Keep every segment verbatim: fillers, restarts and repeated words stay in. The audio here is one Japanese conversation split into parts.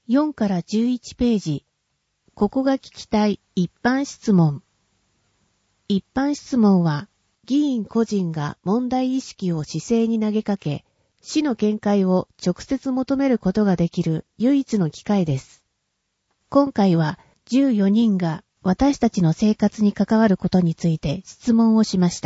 よんからじゅういちページ。ここが聞きたい一般質問。一般質問は、議員個人が問題意識を市政に投げかけ、市の見解を直接求めることができる唯一の機会です。今回はじゅうよにんが私たちの生活に関わることについて質問をしました。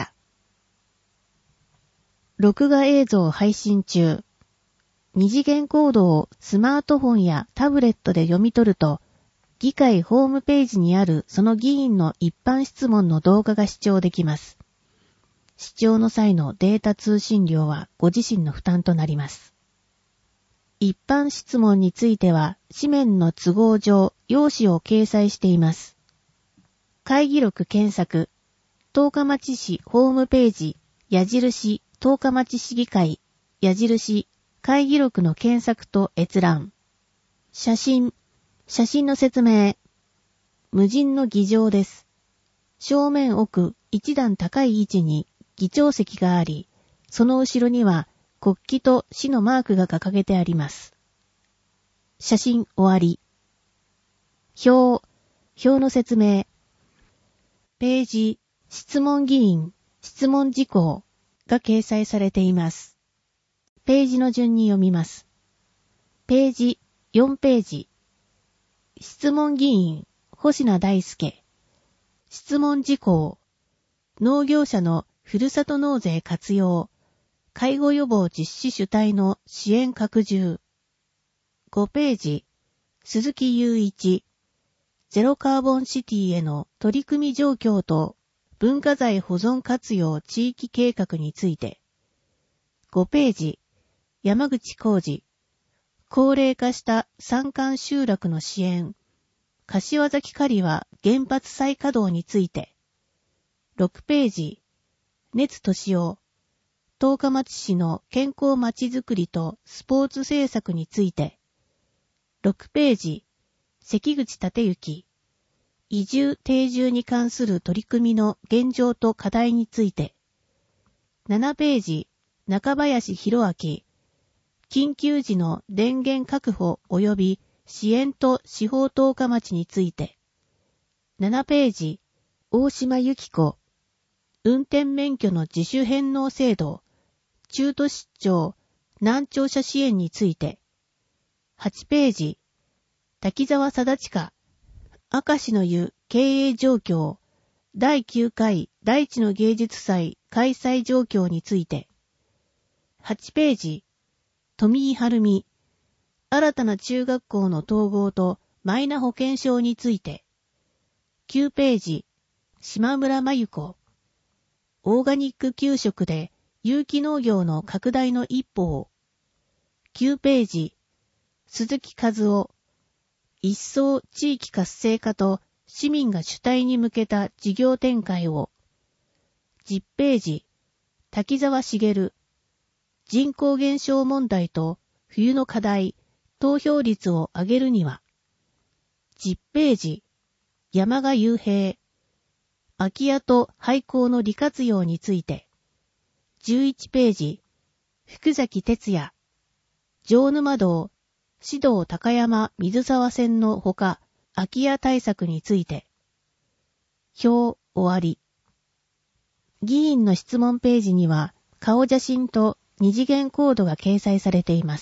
録画映像配信中。二次元コードをスマートフォンやタブレットで読み取ると、議会ホームページにあるその議員の一般質問の動画が視聴できます。視聴の際のデータ通信料はご自身の負担となります。一般質問については紙面の都合上用紙を掲載しています。会議録検索、十日町市ホームページ、矢印、十日町市議会、矢印、会議録の検索と閲覧。写真、写真の説明。無人の議場です。正面奥一段高い位置に議長席があり、その後ろには国旗と市のマークが掲げてあります。写真終わり。表、表の説明。ページ、質問議員、質問事項が掲載されています。ページの順に読みます。ページ、よんページ。質問議員、星名大輔。質問事項。農業者のふるさと納税活用。介護予防実施主体の支援拡充。ごページ。鈴木雄一。ゼロカーボンシティへの取り組み状況と文化財保存活用地域計画について。ごページ。山口浩二。高齢化した山間集落の支援。柏崎刈羽原発再稼働について。ろくページ。熱俊夫。十日町市の健康まちづくりとスポーツ政策について。ろくページ。関口立之。移住定住に関する取り組みの現状と課題について。ななページ。中林博明。緊急時の電源確保及び支援と司法十日町について。ななページ。大島由紀子。運転免許の自主返納制度。中途出張難聴者支援について。はちページ。滝沢貞親。明石の湯経営状況。だいきゅうかい大地の芸術祭開催状況について。はちページ。富井晴美。新たな中学校の統合とマイナ保険証について。きゅうページ。島村真由子。オーガニック給食で有機農業の拡大の一歩を。きゅうページ。鈴木和夫。一層地域活性化と市民が主体に向けた事業展開を。じゅっページ。滝沢茂。人口減少問題と冬の課題、投票率を上げるには。じゅっページ。山賀雄平。空き家と廃校の利活用について。じゅういちページ。福崎哲也。城沼道、市道高山水沢線のほか、空き家対策について。表終わり。議員の質問ページには、顔写真と二次元コードが掲載されています。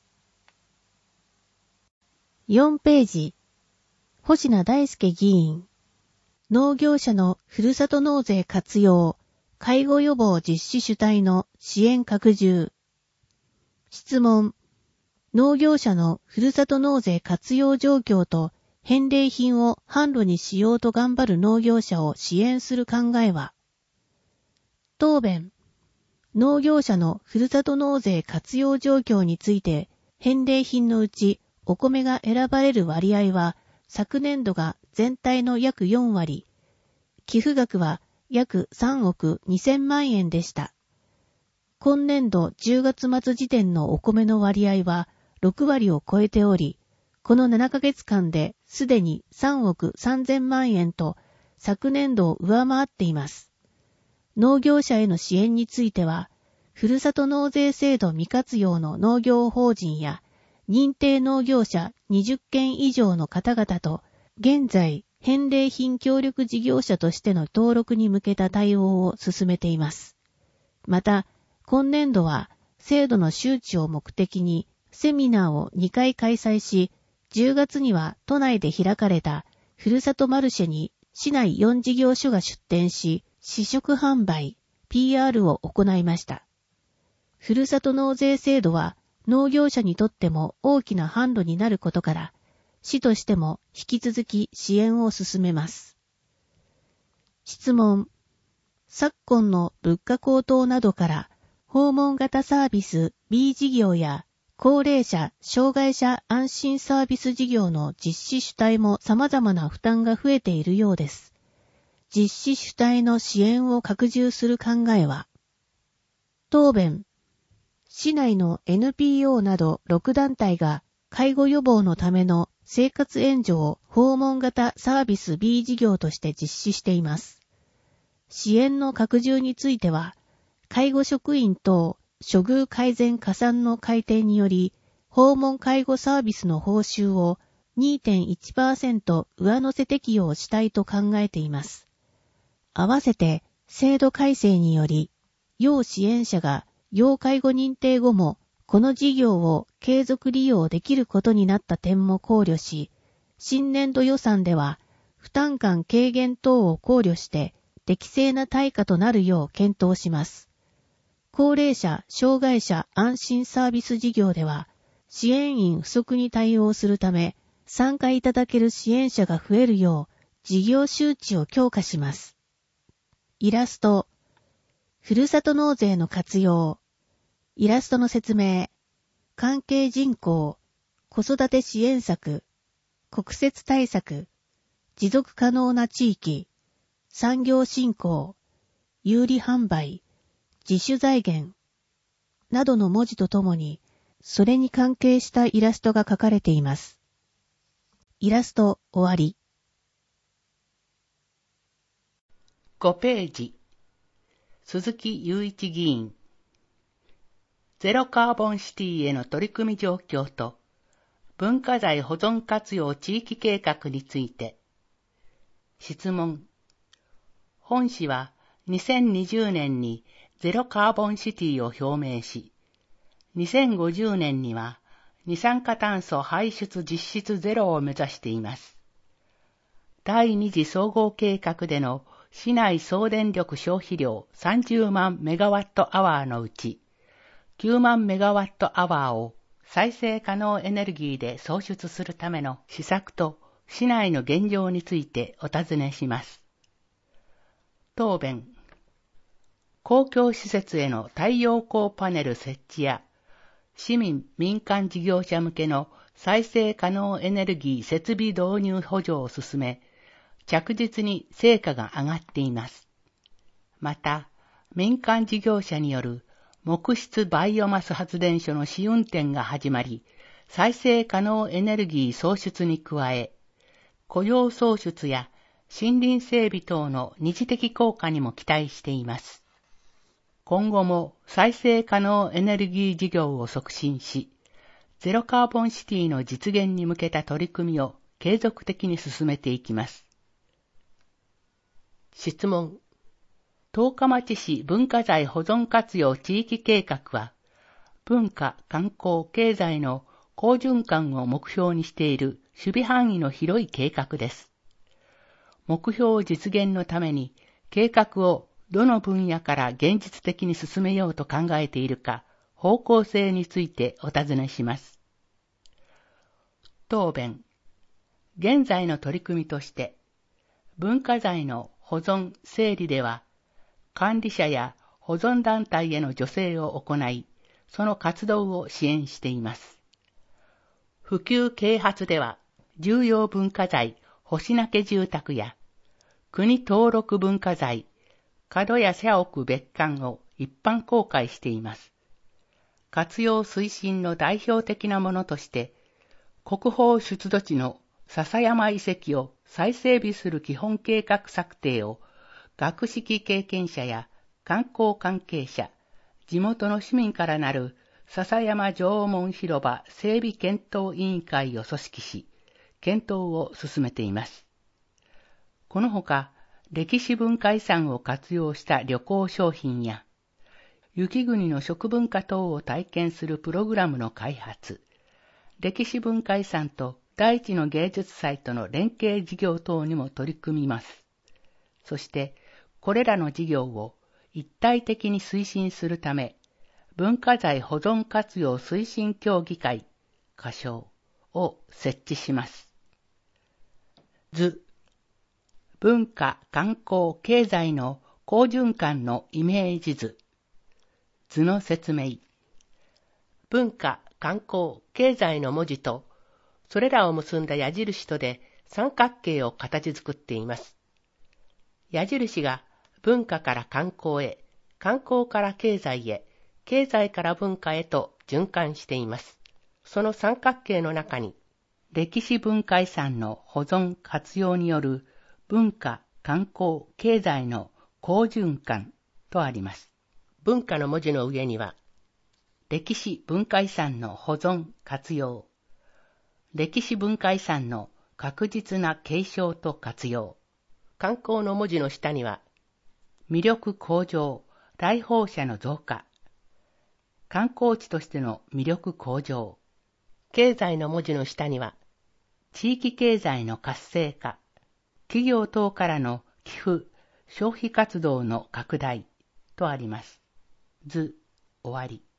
よんページ。星名大輔議員。農業者のふるさと納税活用、介護予防実施主体の支援拡充。質問。農業者のふるさと納税活用状況と返礼品を販路にしようと頑張る農業者を支援する考えは。答弁。農業者のふるさと納税活用状況について、返礼品のうちお米が選ばれる割合は、昨年度が全体の約よんわり、寄付額は約さんおくにせんまんえんでした。今年度じゅうがつ末時点のお米の割合はろくわりを超えており、このななかげつかんですでにさんおくさんぜんまんえんと昨年度を上回っています。農業者への支援については、ふるさと納税制度未活用の農業法人や認定農業者にじゅっけん以上の方々と、現在、返礼品協力事業者としての登録に向けた対応を進めています。また、今年度は、制度の周知を目的に、セミナーをにかい開催し、じゅうがつには都内で開かれた、ふるさとマルシェに市内よん事業所が出展し、試食販売、ピーアール を行いました。ふるさと納税制度は農業者にとっても大きな販路になることから、市としても引き続き支援を進めます。質問。昨今の物価高騰などから、訪問型サービス B 事業や高齢者・障害者安心サービス事業の実施主体も様々な負担が増えているようです。実施主体の支援を拡充する考えは？答弁。市内の エヌピーオー などろく団体が介護予防のための生活援助を訪問型サービス B 事業として実施しています。支援の拡充については、介護職員等処遇改善加算の改定により、訪問介護サービスの報酬を にてんいちパーセント 上乗せ適用したいと考えています。合わせて制度改正により、要支援者が要介護認定後もこの事業を継続利用できることになった点も考慮し、新年度予算では負担感軽減等を考慮して適正な対価となるよう検討します。高齢者・障害者安心サービス事業では、支援員不足に対応するため、参加いただける支援者が増えるよう、事業周知を強化します。イラスト。ふるさと納税の活用。イラストの説明。関係人口、子育て支援策、国設対策、持続可能な地域、産業振興、有利販売、自主財源などの文字とともに、それに関係したイラストが描かれています。イラスト終わり。 ごページ。鈴木雄一議員。ゼロカーボンシティへの取り組み状況と文化財保存活用地域計画について。質問。本市はにせんにじゅうねんにゼロカーボンシティを表明し、にせんごじゅうねんには二酸化炭素排出実質ゼロを目指しています。第二次総合計画での市内総電力消費量さんじゅうまんメガワットアワーのうち、きゅうまんメガワットアワーを再生可能エネルギーで創出するための施策と市内の現状についてお尋ねします。答弁。公共施設への太陽光パネル設置や市民民間事業者向けの再生可能エネルギー設備導入補助を進め、着実に成果が上がっています。また、民間事業者による木質バイオマス発電所の試運転が始まり、再生可能エネルギー創出に加え、雇用創出や森林整備等の二次的効果にも期待しています。今後も再生可能エネルギー事業を促進し、ゼロカーボンシティの実現に向けた取り組みを継続的に進めていきます。質問。十日町市文化財保存活用地域計画は、文化、観光、経済の好循環を目標にしている守備範囲の広い計画です。目標実現のために計画をどの分野から現実的に進めようと考えているか、方向性についてお尋ねします。答弁。現在の取り組みとして、文化財の保存・整理では、管理者や保存団体への助成を行い、その活動を支援しています。普及啓発では、重要文化財、星名家住宅や、国登録文化財、角屋社屋別館を一般公開しています。活用推進の代表的なものとして、国宝出土地の笹山遺跡を再整備する基本計画策定を、学識経験者や観光関係者、地元の市民からなる笹山縄文広場整備検討委員会を組織し、検討を進めています。このほか、歴史文化遺産を活用した旅行商品や、雪国の食文化等を体験するプログラムの開発、歴史文化遺産と大地の芸術祭との連携事業等にも取り組みます。そして、これらの事業を一体的に推進するため、文化財保存活用推進協議会、仮称を設置します。図、文化、観光、経済の好循環のイメージ図。図の説明。 文化、観光、経済の文字と、それらを結んだ矢印とで三角形を形作っています。矢印が文化から観光へ、観光から経済へ、経済から文化へと循環しています。その三角形の中に、 歴史文化遺産の保存活用による文化、観光、経済の好循環とあります。 文化の文字の上には、 歴史文化遺産の保存活用、歴史文化遺産の確実な継承と活用、 観光の文字の下には、 魅力向上、来訪者の増加、観光地としての魅力向上、 経済の文字の下には、 地域経済の活性化、企業等からの寄付、消費活動の拡大とあります。図、終わり。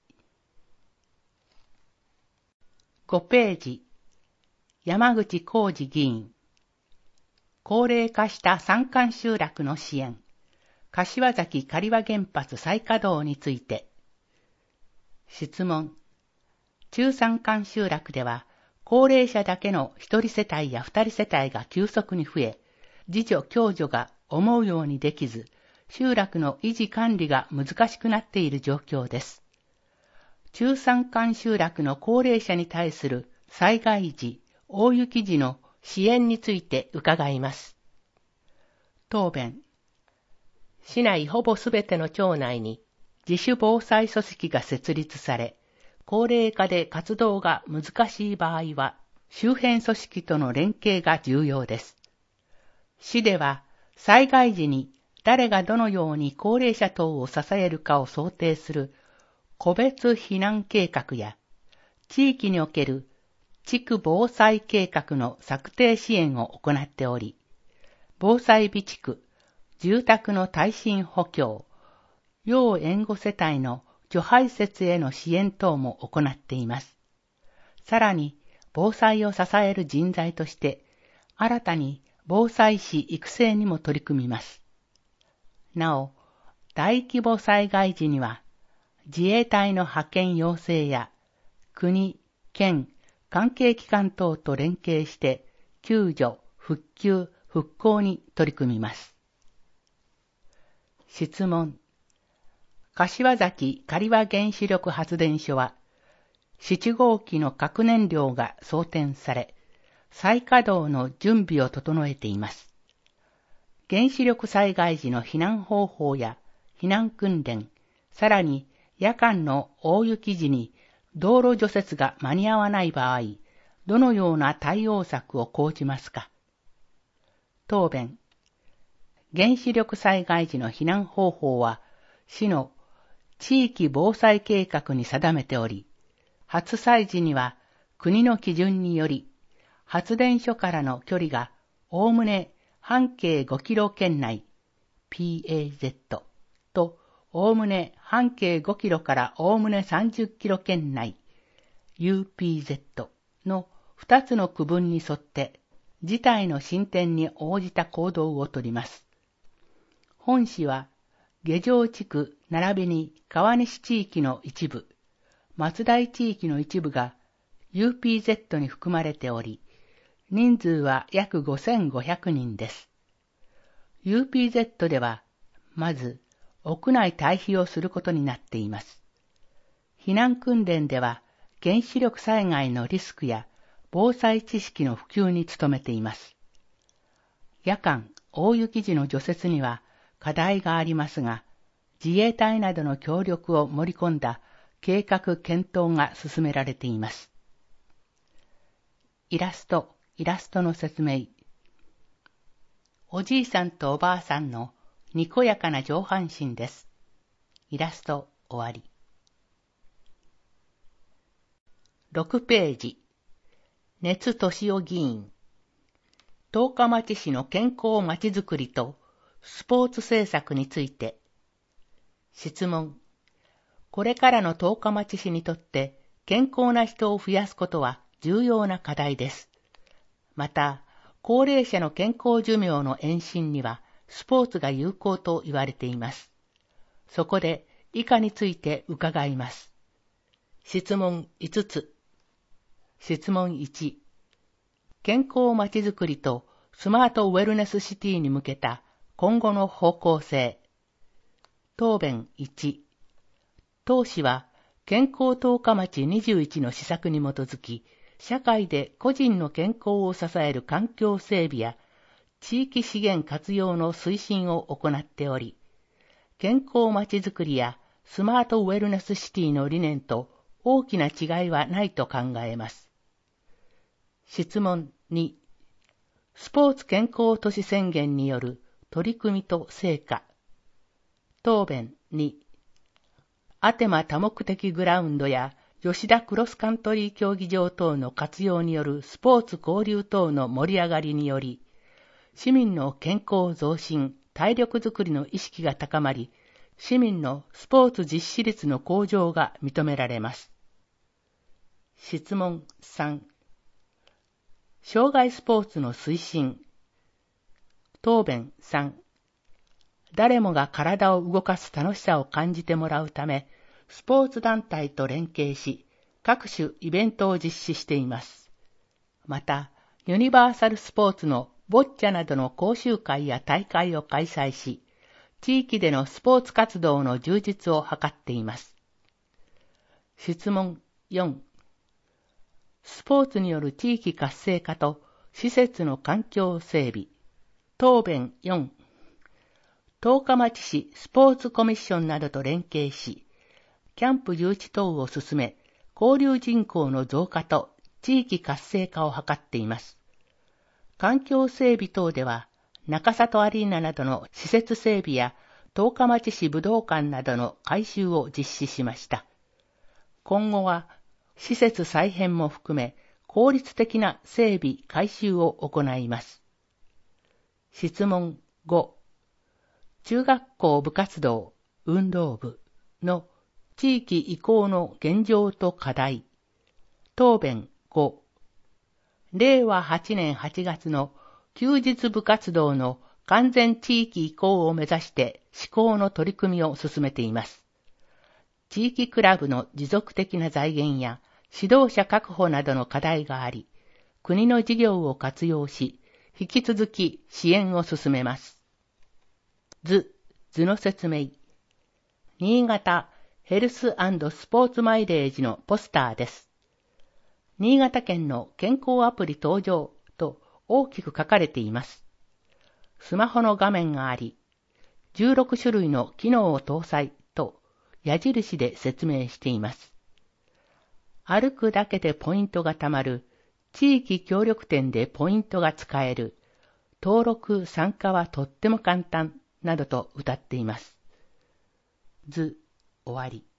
ごページ、山口浩二議員。高齢化した山間集落の支援、柏崎刈羽原発再稼働について。質問。中山間集落では、高齢者だけの一人世帯や二人世帯が急速に増え、自助共助が思うようにできず、集落の維持管理が難しくなっている状況です。中山間集落の高齢者に対する災害時、大雪時の支援について伺います。答弁。 市内ほぼすべての町内に自主防災組織が設立され、高齢化で活動が難しい場合は、周辺組織との連携が重要です。市では、災害時に誰がどのように高齢者等を支えるかを想定する個別避難計画や、地域における地区防災計画の策定支援を行っており、防災備蓄、住宅の耐震補強、要援護世帯の除排雪への支援等も行っています。さらに、防災を支える人材として、新たに防災士育成にも取り組みます。なお、大規模災害時には、自衛隊の派遣要請や、国、県、関係機関等と連携して、救助、復旧、復興に取り組みます。質問。柏崎刈羽原子力発電所は、なな号機の核燃料が装填され、再稼働の準備を整えています。原子力災害時の避難方法や避難訓練、さらに夜間の大雪時に道路除雪が間に合わない場合、どのような対応策を講じますか。答弁。原子力災害時の避難方法は、市の地域防災計画に定めており、発災時には国の基準により、発電所からの距離がおおむね半径ごキロ圏内 ピーエーゼット とおおむね半径ごキロからおおむねさんじゅっキロ圏内 ユーピーゼット のふたつの区分に沿って事態の進展に応じた行動をとります。本市は下城地区並びに川西地域の一部、松代地域の一部が ユーピーゼット に含まれており、人数は約ごせんごひゃくにんです。ユーピーゼット では、まず屋内退避をすることになっています。避難訓練では、原子力災害のリスクや防災知識の普及に努めています。夜間、大雪時の除雪には課題がありますが、自衛隊などの協力を盛り込んだ計画検討が進められています。イラスト、イラストの説明。おじいさんとおばあさんのにこやかな上半身です。イラスト終わり。ろくページ。熱敏夫議員。十日町市の健康まちづくりとスポーツ政策について。質問。これからの十日町市にとって健康な人を増やすことは重要な課題です。また、高齢者の健康寿命の延伸にはスポーツが有効と言われています。そこで以下について伺います。質問いつつ。質問いち。健康まちづくりとスマートウェルネスシティに向けた今後の方向性。答弁いち。当市は健康十日町にじゅういちの施策に基づき、社会で個人の健康を支える環境整備や地域資源活用の推進を行っており、健康まちづくりやスマートウェルネスシティの理念と大きな違いはないと考えます。質問に、スポーツ健康都市宣言による取り組みと成果。答弁に、アテマ多目的グラウンドや吉田クロスカントリー競技場等の活用によるスポーツ交流等の盛り上がりにより、市民の健康増進、体力づくりの意識が高まり、市民のスポーツ実施率の向上が認められます。質問さん。障害スポーツの推進。答弁さん。誰もが体を動かす楽しさを感じてもらうため、スポーツ団体と連携し、各種イベントを実施しています。また、ユニバーサルスポーツのボッチャなどの講習会や大会を開催し、地域でのスポーツ活動の充実を図っています。質問よん。スポーツによる地域活性化と施設の環境整備。答弁よん。十日町市スポーツコミッションなどと連携し、キャンプ誘致等を進め、交流人口の増加と地域活性化を図っています。環境整備等では、中里アリーナなどの施設整備や十日町市武道館などの改修を実施しました。今後は、施設再編も含め、効率的な整備改修を行います。質問ご。中学校部活動、運動部の地域移行の現状と課題。答弁ご。れいわはちねんはちがつの休日部活動の完全地域移行を目指して施行の取り組みを進めています。地域クラブの持続的な財源や指導者確保などの課題があり、国の事業を活用し、引き続き支援を進めます。図、図の説明。新潟ヘルス&スポーツマイレージのポスターです。新潟県の健康アプリ登場と大きく書かれています。スマホの画面があり、じゅうろくしゅるいの機能を搭載と矢印で説明しています。歩くだけでポイントが貯まる、地域協力店でポイントが使える、登録参加はとっても簡単などと謳っています。図、終わり。